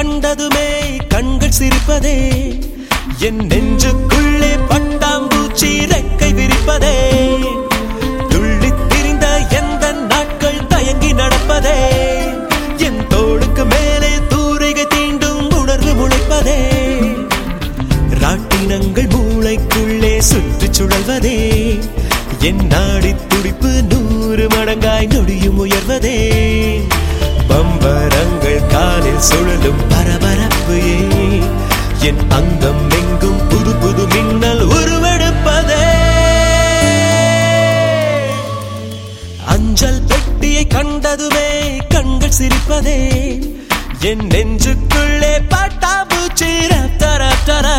கண்டதுமே கண்கள் சிரிப்பதே, என் நெஞ்சுக்குள்ளே பட்டாம்பூச்சி ரெக்கை விரிப்பதே, துள்ளித் திரிந்த எந்த நாட்கள் தயங்கி நடப்பதே, என் தோளுக்கு மேலே தூரிகை தீண்டும் உணர்வு முளைப்பதே, ராட்டினங்கள் மூளைக்குள்ளே சுற்றி சுழல்வதே, என் நாடி துடிப்பு 100 மடங்காய் நொடியும் உயர்வதே, பம்பரங்கள் காலில் சுழலும் பரபரப்பு என் அங்கம் எங்கும் புது புது மின்னல் உருவெடுப்பதே, அஞ்சல் பெட்டியை கண்டதுமே கண்கள் சிரிப்பதே, என் நெஞ்சுக்குள்ளே பட்டாம்பூச்சி ரப்தரப்தரா.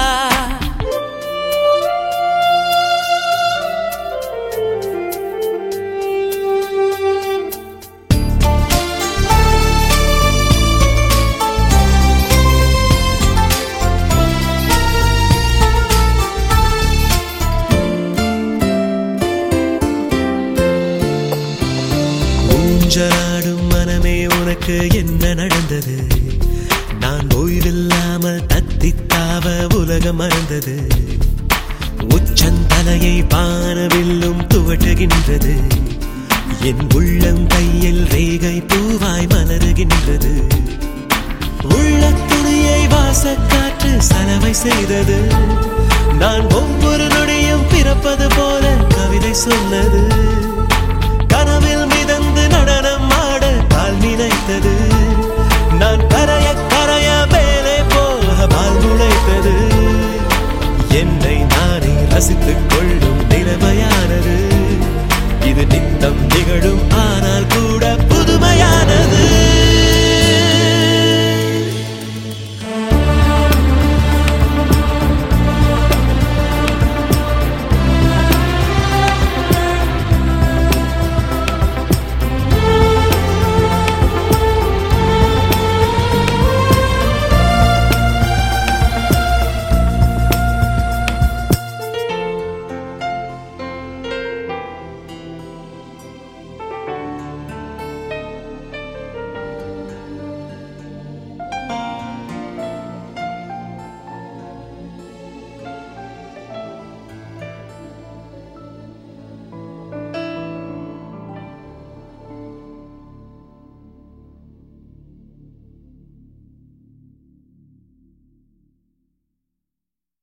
ஊஞ்சலாடும் மனமே உனக்கு என்ன நடந்தது, நான் ஓய்வில்லாமல் தத்தித்தாவ உலகம் மறந்தது, உச்சந்தலையை பானவில்லும் துவட்டுகின்றது, என் உள்ளம் கையில் ரேகை பூவாய் மலருகின்றது, உள்ள துணியை வாசக்காற்று சலவை செய்தது, நான் ஒவ்வொரு நொடியும் பிறப்பது போல கவிதை சொன்னது, கனவில் மிதந்து நடனம் ஆட கால் நினைத்தது, நான் கரைய கரைய மேலே போக பால் முளைத்தது, என்னை நானே ரசித்துக்